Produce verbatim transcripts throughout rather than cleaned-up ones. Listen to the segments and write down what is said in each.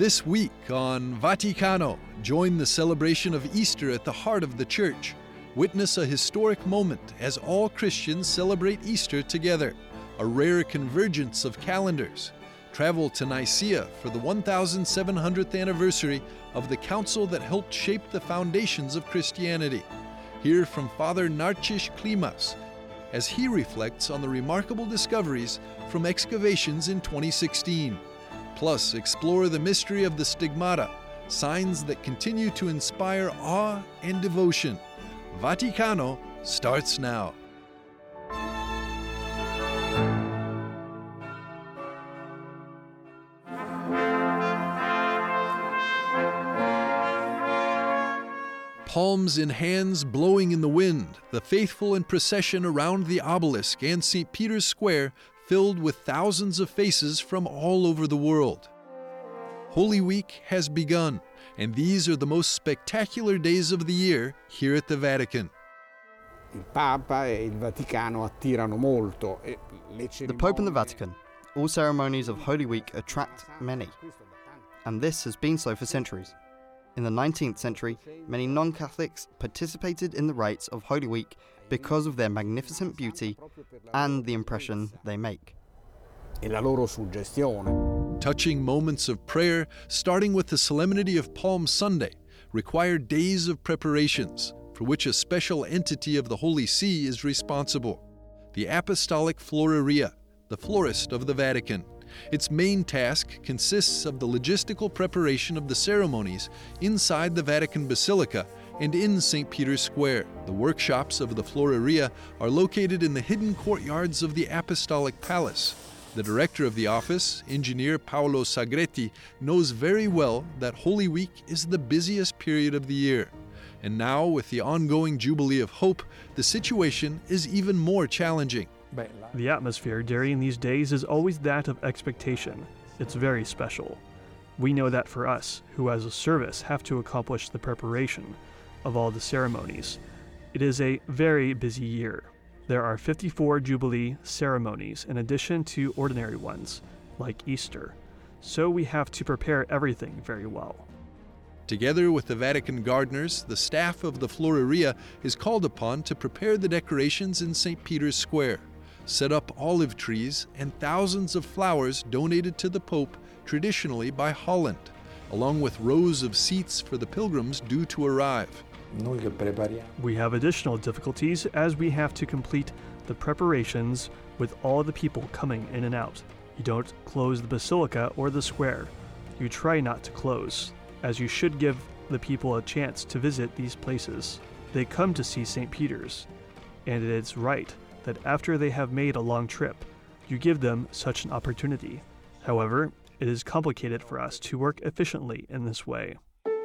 This week on Vaticano, join the celebration of Easter at the heart of the Church. Witness a historic moment as all Christians celebrate Easter together, a rare convergence of calendars. Travel to Nicaea for the one thousand seven hundredth anniversary of the council that helped shape the foundations of Christianity. Hear from Father Narcis Klimas as he reflects on the remarkable discoveries from excavations in twenty sixteen. Plus, explore the mystery of the stigmata, signs that continue to inspire awe and devotion. Vaticano starts now. Palms in hands blowing in the wind, the faithful in procession around the obelisk and Saint Peter's Square filled with thousands of faces from all over the world. Holy Week has begun, and these are the most spectacular days of the year here at the Vatican. The Pope and the Vatican, all ceremonies of Holy Week attract many, and this has been so for centuries. In the nineteenth century, many non-Catholics participated in the rites of Holy Week because of their magnificent beauty and the impression they make. Touching moments of prayer, starting with the solemnity of Palm Sunday, require days of preparations, for which a special entity of the Holy See is responsible, the Apostolic Floreria, the florist of the Vatican. Its main task consists of the logistical preparation of the ceremonies inside the Vatican Basilica and in Saint Peter's Square. The workshops of the Floreria are located in the hidden courtyards of the Apostolic Palace. The director of the office, engineer Paolo Sagretti, knows very well that Holy Week is the busiest period of the year. And now, with the ongoing Jubilee of Hope, the situation is even more challenging. The atmosphere during these days is always that of expectation. It's very special. We know that for us, who as a service have to accomplish the preparation of all the ceremonies, it is a very busy year. There are fifty-four Jubilee ceremonies in addition to ordinary ones, like Easter, so we have to prepare everything very well. Together with the Vatican gardeners, the staff of the Floreria is called upon to prepare the decorations in Saint Peter's Square, set up olive trees and thousands of flowers donated to the Pope traditionally by Holland, along with rows of seats for the pilgrims due to arrive. We have additional difficulties as we have to complete the preparations with all the people coming in and out. You don't close the basilica or the square. You try not to close, as you should give the people a chance to visit these places. They come to see Saint Peter's, and it is right that after they have made a long trip, you give them such an opportunity. However, it is complicated for us to work efficiently in this way.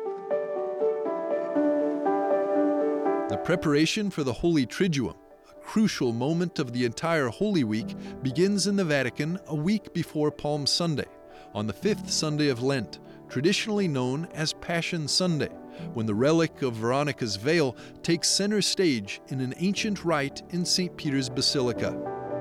The preparation for the Holy Triduum, a crucial moment of the entire Holy Week, begins in the Vatican a week before Palm Sunday, on the fifth Sunday of Lent, traditionally known as Passion Sunday, when the relic of Veronica's veil takes center stage in an ancient rite in Saint Peter's Basilica.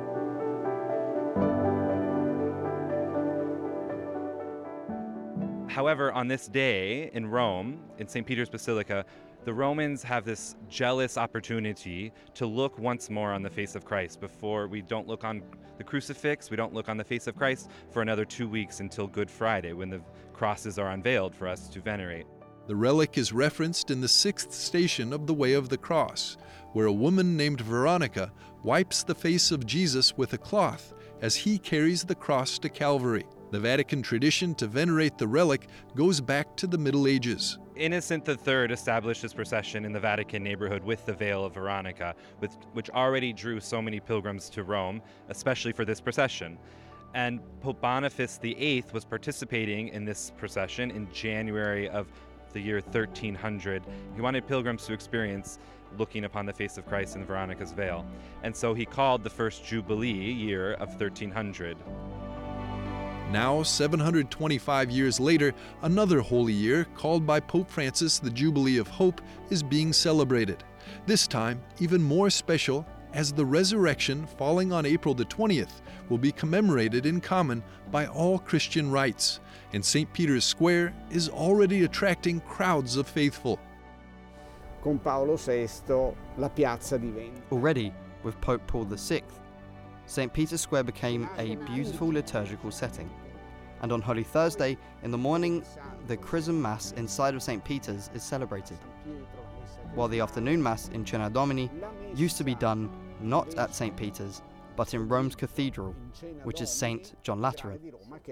However, on this day in Rome, in Saint Peter's Basilica, the Romans have this jealous opportunity to look once more on the face of Christ before we don't look on the crucifix, we don't look on the face of Christ for another two weeks until Good Friday, when the crosses are unveiled for us to venerate. The relic is referenced in the sixth station of the Way of the Cross, where a woman named Veronica wipes the face of Jesus with a cloth as he carries the cross to Calvary. The Vatican tradition to venerate the relic goes back to the Middle Ages. Innocent the Third established his procession in the Vatican neighborhood with the Veil of Veronica, with, which already drew so many pilgrims to Rome, especially for this procession. And Pope Boniface the Eighth was participating in this procession in January of the year thirteen hundred. He wanted pilgrims to experience looking upon the face of Christ in Veronica's veil. And so he called the first Jubilee year of thirteen hundred. Now, seven hundred twenty-five years later, another holy year, called by Pope Francis the Jubilee of Hope, is being celebrated. This time, even more special as the resurrection falling on April the twentieth will be commemorated in common by all Christian rites, and Saint Peter's Square is already attracting crowds of faithful. Con Paolo sesto, la piazza diventa. Already, with Pope Paul the sixth, Saint Peter's Square became a beautiful liturgical setting. And on Holy Thursday, in the morning, the Chrism Mass inside of Saint Peter's is celebrated, while the afternoon Mass in Cena Domini used to be done not at Saint Peter's, but in Rome's cathedral, which is Saint John Lateran.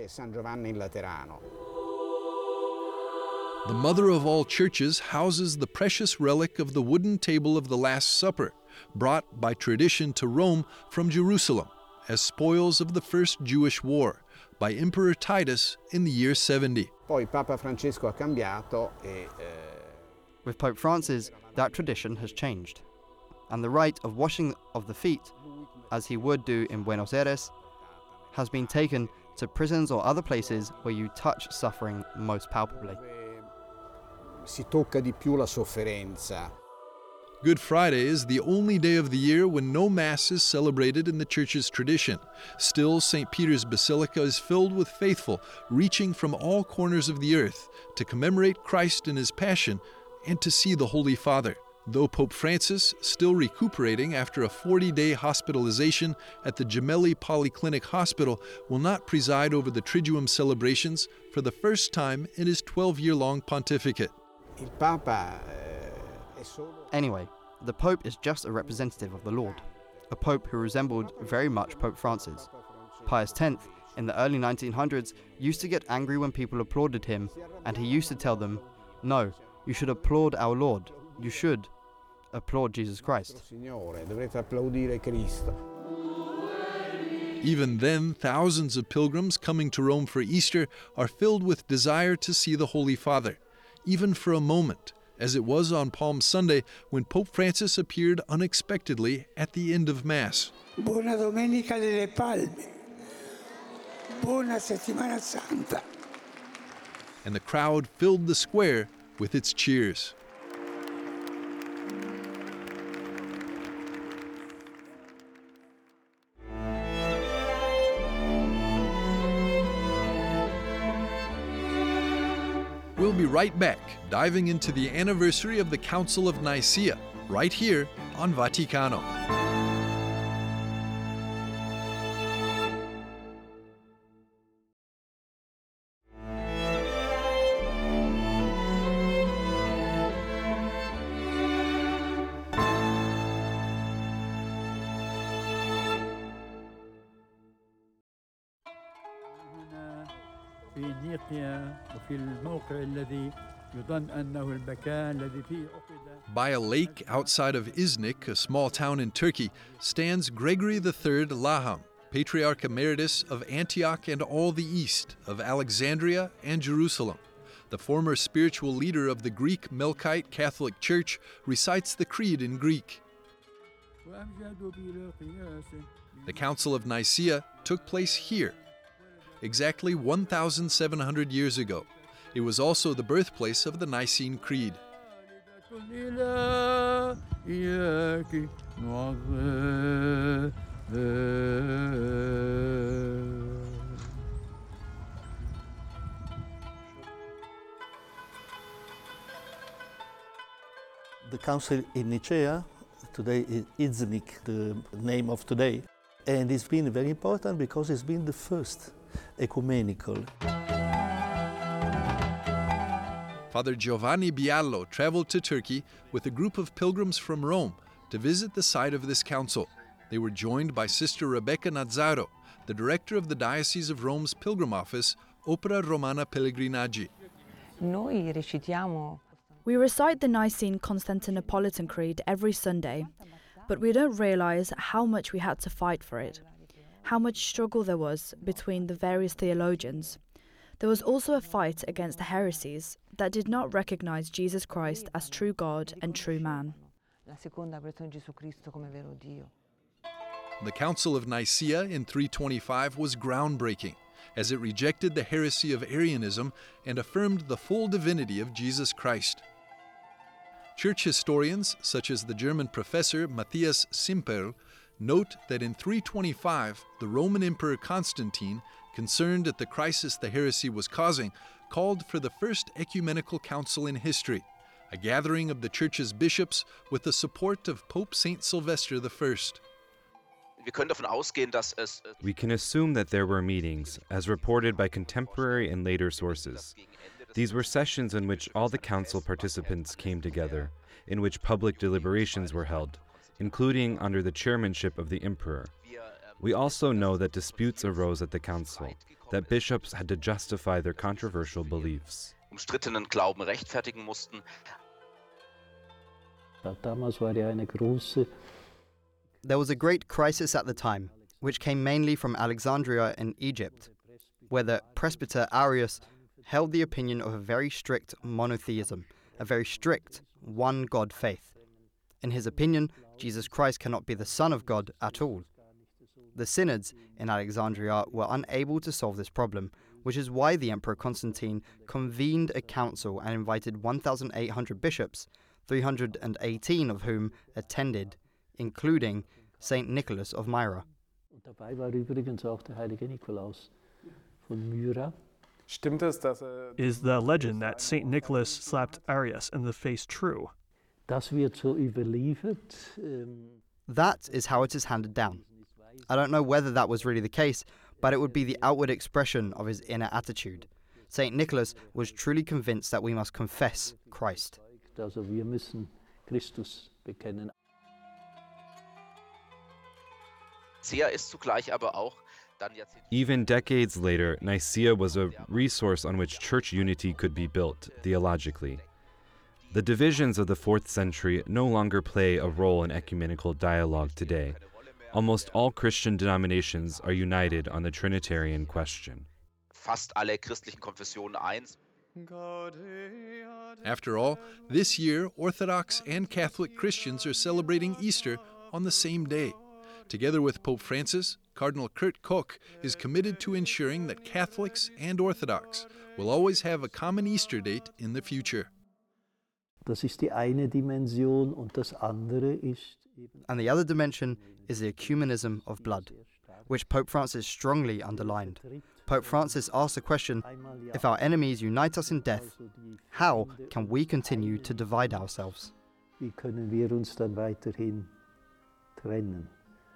The Mother of all churches houses the precious relic of the wooden table of the Last Supper, brought by tradition to Rome from Jerusalem as spoils of the first Jewish war by Emperor Titus in the year seventy. Poi Papa Francesco ha cambiato e With Pope Francis, that tradition has changed, and the rite of washing of the feet, as he would do in Buenos Aires, has been taken to prisons or other places where you touch suffering most palpably. si tocca di più la sofferenza. Good Friday is the only day of the year when no Mass is celebrated in the Church's tradition. Still, Saint Peter's Basilica is filled with faithful, reaching from all corners of the earth to commemorate Christ in His Passion and to see the Holy Father. Though Pope Francis, still recuperating after a forty-day hospitalization at the Gemelli Polyclinic Hospital, will not preside over the Triduum celebrations for the first time in his twelve-year-long pontificate. Il Papa eh, è solo... Anyway, the Pope is just a representative of the Lord, a Pope who resembled very much Pope Francis. Pius X, in the early nineteen hundreds, used to get angry when people applauded him, and he used to tell them, "No, you should applaud our Lord. You should applaud Jesus Christ." Signore, dovrete applaudire Cristo. Even then, thousands of pilgrims coming to Rome for Easter are filled with desire to see the Holy Father, even for a moment, as it was on Palm Sunday when Pope Francis appeared unexpectedly at the end of Mass. Buona Domenica delle Palme. Buona Settimana Santa. And the crowd filled the square with its cheers. We'll be right back, diving into the anniversary of the Council of Nicaea, right here on Vaticano. في نيقيا وفي الموقع الذي يظن أنه المكان الذي فيه عقد. By a lake outside of Iznik, a small town in Turkey, stands Gregory the Third Laham, Patriarch Emeritus of Antioch and all the East, of Alexandria and Jerusalem. The former spiritual leader of the Greek Melkite Catholic Church recites the Creed in Greek. The Council of Nicaea took place here, exactly one thousand seven hundred years ago. It was also the birthplace of the Nicene Creed. The council in Nicaea, today is Iznik, the name of today, and it's been very important because it's been the first ecumenical. Father Giovanni Biallo traveled to Turkey with a group of pilgrims from Rome to visit the site of this council. They were joined by Sister Rebecca Nazzaro, the director of the Diocese of Rome's Pilgrim Office, Opera Romana Pellegrinaggi. Noi recitiamo We recite the Nicene Constantinopolitan Creed every Sunday, but we don't realize how much we had to fight for it, how much struggle there was between the various theologians. There was also a fight against the heresies that did not recognize Jesus Christ as true God and true man. The Council of Nicaea in three twenty-five was groundbreaking, as it rejected the heresy of Arianism and affirmed the full divinity of Jesus Christ. Church historians, such as the German professor Matthias Simperl, note that in three twenty-five, the Roman Emperor Constantine, concerned at the crisis the heresy was causing, called for the first ecumenical council in history, a gathering of the Church's bishops with the support of Pope Saint Sylvester the First. We can assume that there were meetings, as reported by contemporary and later sources. These were sessions in which all the council participants came together, in which public deliberations were held, including under the chairmanship of the emperor. We also know that disputes arose at the council, that bishops had to justify their controversial beliefs. There was a great crisis at the time, which came mainly from Alexandria in Egypt, where the presbyter Arius held the opinion of a very strict monotheism, a very strict one-God faith. In his opinion, Jesus Christ cannot be the Son of God at all. The synods in Alexandria were unable to solve this problem, which is why the Emperor Constantine convened a council and invited one thousand eight hundred bishops, three hundred eighteen of whom attended, including Saint Nicholas of Myra. Is the legend that Saint Nicholas slapped Arius in the face true? That is how it is handed down. I don't know whether that was really the case, but it would be the outward expression of his inner attitude. Saint Nicholas was truly convinced that we must confess Christ. Even decades later, Nicaea was a resource on which church unity could be built, theologically. The divisions of the fourth century no longer play a role in ecumenical dialogue today. Almost all Christian denominations are united on the Trinitarian question. After all, this year, Orthodox and Catholic Christians are celebrating Easter on the same day. Together with Pope Francis, Cardinal Kurt Koch is committed to ensuring that Catholics and Orthodox will always have a common Easter date in the future. Das ist die eine Dimension, und das andere ist And the other dimension is the ecumenism of blood, which Pope Francis strongly underlined. Pope Francis asked the question, if our enemies unite us in death, how can we continue to divide ourselves? Wie können wir uns dann weiterhin trennen?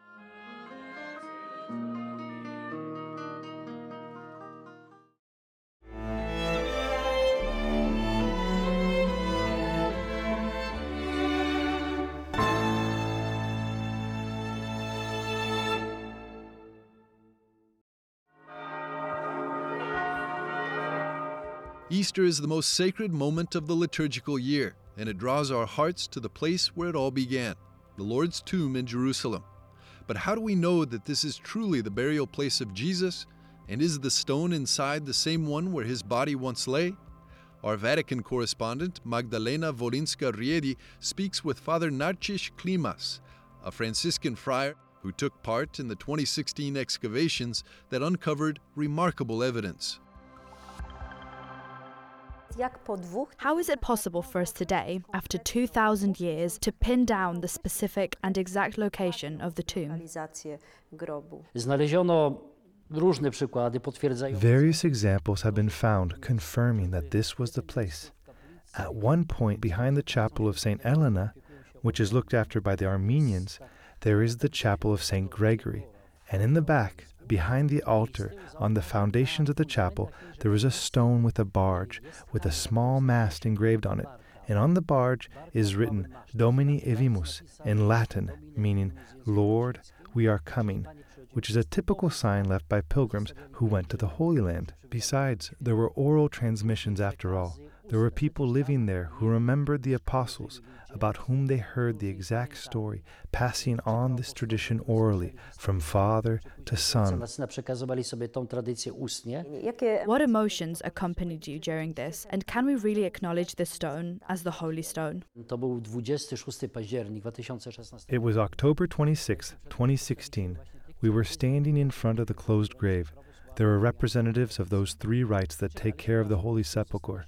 Easter is the most sacred moment of the liturgical year, and it draws our hearts to the place where it all began, the Lord's tomb in Jerusalem. But how do we know that this is truly the burial place of Jesus, and is the stone inside the same one where his body once lay? Our Vatican correspondent, Magdalena Wolinska-Riedi, speaks with Father Narcis Klimas, a Franciscan friar who took part in the twenty sixteen excavations that uncovered remarkable evidence. How is it possible for us today, after two thousand years, to pin down the specific and exact location of the tomb? Various examples have been found confirming that this was the place. At one point behind the chapel of Saint Helena, which is looked after by the Armenians, there is the chapel of Saint Gregory, and in the back, behind the altar, on the foundations of the chapel, there is a stone with a barge, with a small mast engraved on it, and on the barge is written Domini Evimus in Latin, meaning, Lord, we are coming, which is a typical sign left by pilgrims who went to the Holy Land. Besides, there were oral transmissions after all. There were people living there who remembered the apostles, about whom they heard the exact story, passing on this tradition orally from father to son. What emotions accompanied you during this, and can we really acknowledge this stone as the Holy Stone? It was October twenty-sixth, twenty sixteen. We were standing in front of the closed grave. There were representatives of those three rites that take care of the Holy Sepulchre.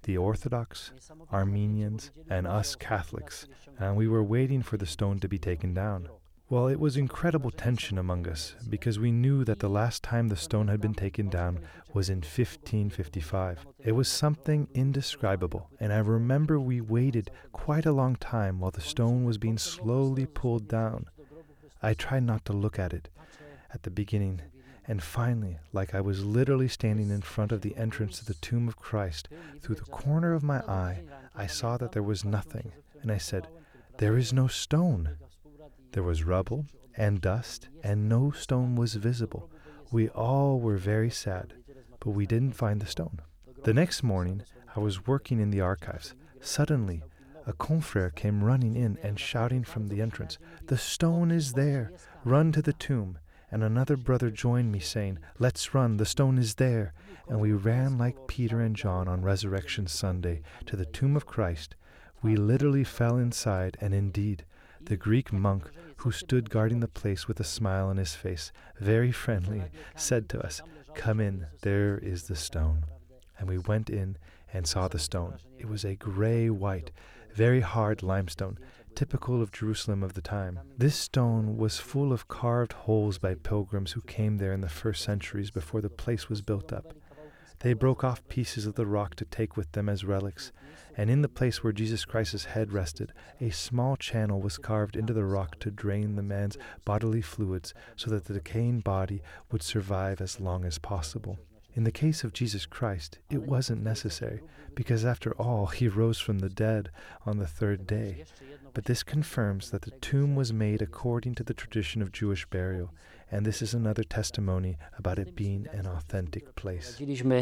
the Orthodox, Armenians, and us Catholics, and we were waiting for the stone to be taken down. Well, it was incredible tension among us, because we knew that the last time the stone had been taken down was in fifteen fifty-five. It was something indescribable, and I remember we waited quite a long time while the stone was being slowly pulled down. I tried not to look at it at the beginning, and finally, like I was literally standing in front of the entrance to the tomb of Christ, through the corner of my eye, I saw that there was nothing, and I said, "There is no stone." There was rubble and dust, and no stone was visible. We all were very sad, but we didn't find the stone. The next morning, I was working in the archives. Suddenly, a confrère came running in and shouting from the entrance, "The stone is there! Run to the tomb!" And another brother joined me, saying, "Let's run, the stone is there!" And we ran like Peter and John on Resurrection Sunday to the tomb of Christ. We literally fell inside, and indeed, the Greek monk who stood guarding the place with a smile on his face, very friendly, said to us, "Come in, there is the stone." And we went in and saw the stone. It was a gray-white, very hard limestone, typical of Jerusalem of the time. This stone was full of carved holes by pilgrims who came there in the first centuries before the place was built up. They broke off pieces of the rock to take with them as relics, and in the place where Jesus Christ's head rested, a small channel was carved into the rock to drain the man's bodily fluids so that the decaying body would survive as long as possible. In the case of Jesus Christ, it wasn't necessary, because after all, he rose from the dead on the third day. But this confirms that the tomb was made according to the tradition of Jewish burial, and this is another testimony about it being an authentic place.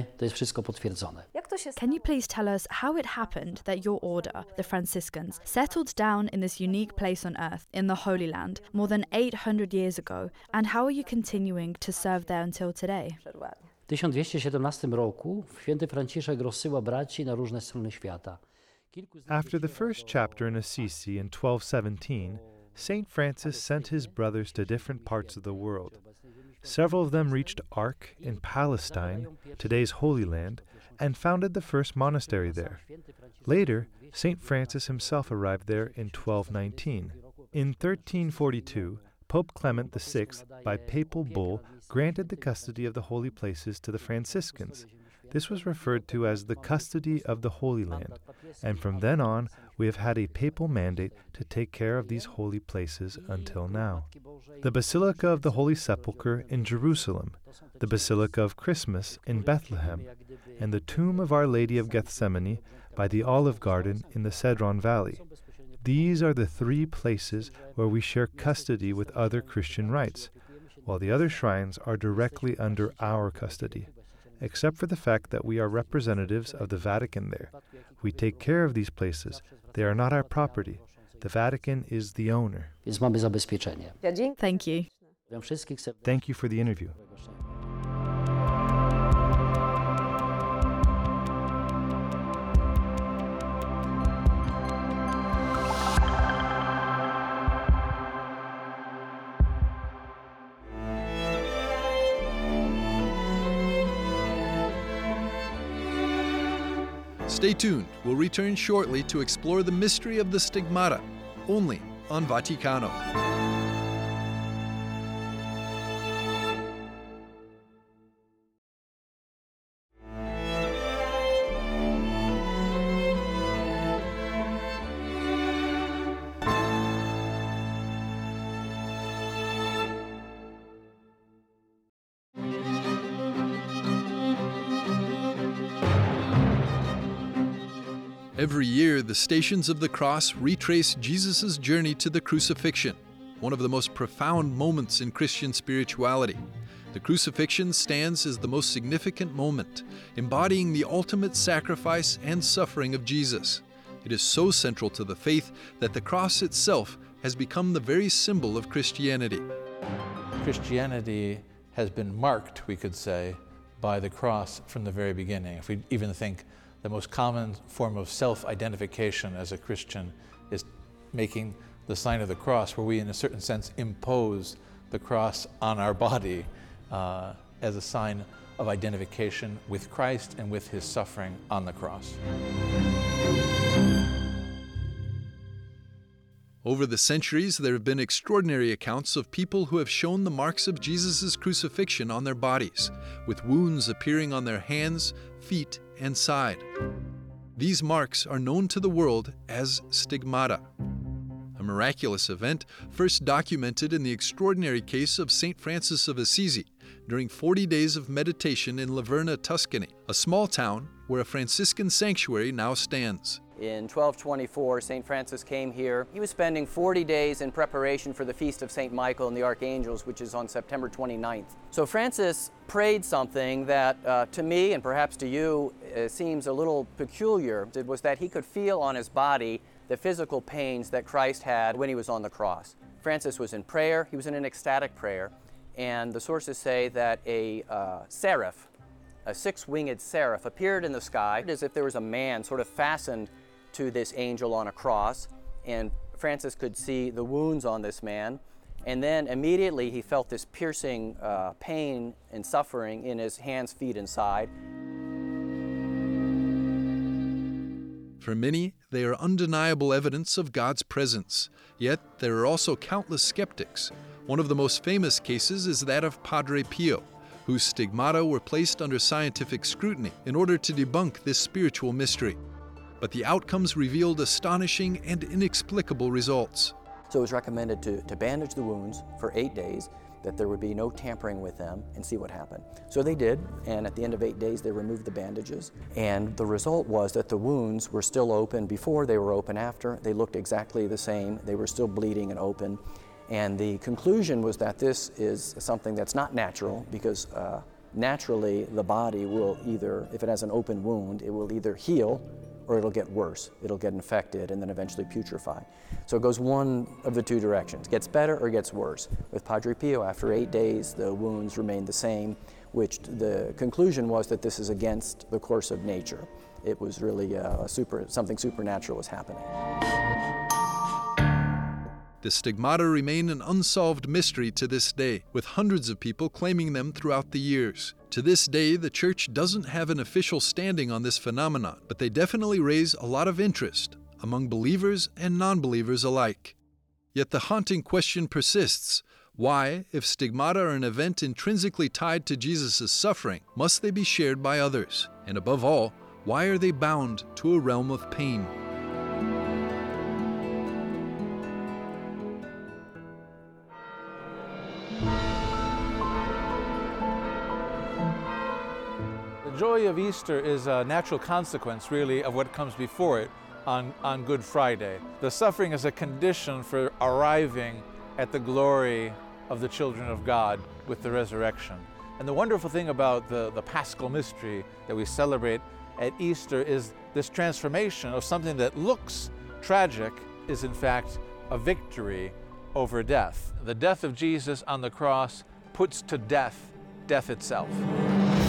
Can you please tell us how it happened that your order, the Franciscans, settled down in this unique place on earth, in the Holy Land, more than eight hundred years ago, and how are you continuing to serve there until today? W tysiąc dwieście siedemnastym roku święty Franciszek rozsyła braci na różne strony świata. After the first chapter in Assisi in twelve seventeen, Saint Francis sent his brothers to different parts of the world. Several of them reached Arc in Palestine, today's Holy Land, and founded the first monastery there. Later, Saint Francis himself arrived there in twelve nineteen. In thirteen forty-two, Pope Clement the Sixth, by papal bull, granted the custody of the holy places to the Franciscans. This was referred to as the custody of the Holy Land, and from then on we have had a papal mandate to take care of these holy places until now. The Basilica of the Holy Sepulchre in Jerusalem, the Basilica of Christmas in Bethlehem, and the tomb of Our Lady of Gethsemane by the Olive Garden in the Cedron Valley. These are the three places where we share custody with other Christian rites, while the other shrines are directly under our custody. Except for the fact that we are representatives of the Vatican there. We take care of these places. They are not our property. The Vatican is the owner. Thank you. Thank you for the interview. Stay tuned. We'll return shortly to explore the mystery of the stigmata, only on Vaticano. Every year, the Stations of the Cross retrace Jesus' journey to the crucifixion, one of the most profound moments in Christian spirituality. The crucifixion stands as the most significant moment, embodying the ultimate sacrifice and suffering of Jesus. It is so central to the faith that the cross itself has become the very symbol of Christianity. Christianity has been marked, we could say, by the cross from the very beginning. If we even think the most common form of self-identification as a Christian is making the sign of the cross, where we in a certain sense impose the cross on our body uh, as a sign of identification with Christ and with his suffering on the cross. Over the centuries, there have been extraordinary accounts of people who have shown the marks of Jesus' crucifixion on their bodies, with wounds appearing on their hands, feet, and side. These marks are known to the world as stigmata, a miraculous event first documented in the extraordinary case of Saint Francis of Assisi during forty days of meditation in Laverna, Tuscany, a small town where a Franciscan sanctuary now stands. In twelve twenty-four, Saint Francis came here. He was spending forty days in preparation for the feast of Saint Michael and the Archangels, which is on September twenty-ninth. So Francis prayed something that, uh, to me and perhaps to you, uh, seems a little peculiar. It was that he could feel on his body the physical pains that Christ had when he was on the cross. Francis was in prayer. He was in an ecstatic prayer. And the sources say that a uh, seraph, a six-winged seraph, appeared in the sky as if there was a man sort of fastened to this angel on a cross, and Francis could see the wounds on this man, and then immediately he felt this piercing uh, pain and suffering in his hands, feet, and side. For many, they are undeniable evidence of God's presence, yet there are also countless skeptics. One of the most famous cases is that of Padre Pio, whose stigmata were placed under scientific scrutiny in order to debunk this spiritual mystery. But the outcomes revealed astonishing and inexplicable results. So it was recommended to, to bandage the wounds for eight days, that there would be no tampering with them, and see what happened. So they did, and at the end of eight days they removed the bandages, and the result was that the wounds were still open before, they were open after. They looked exactly the same. They were still bleeding and open. And the conclusion was that this is something that's not natural, because uh, naturally the body will either, if it has an open wound, it will either heal or it'll get worse. It'll get infected and then eventually putrefy. So it goes one of the two directions. Gets better or gets worse. With Padre Pio, after eight days, the wounds remained the same, which the conclusion was that this is against the course of nature. It was really uh, super, something supernatural was happening. The stigmata remain an unsolved mystery to this day, with hundreds of people claiming them throughout the years. To this day, the Church doesn't have an official standing on this phenomenon, but they definitely raise a lot of interest among believers and non-believers alike. Yet the haunting question persists: why, if stigmata are an event intrinsically tied to Jesus' suffering, must they be shared by others? And above all, why are they bound to a realm of pain? The joy of Easter is a natural consequence, really, of what comes before it on, on Good Friday. The suffering is a condition for arriving at the glory of the children of God with the resurrection. And the wonderful thing about the, the Paschal mystery that we celebrate at Easter is this transformation of something that looks tragic is in fact a victory over death. The death of Jesus on the cross puts to death death itself.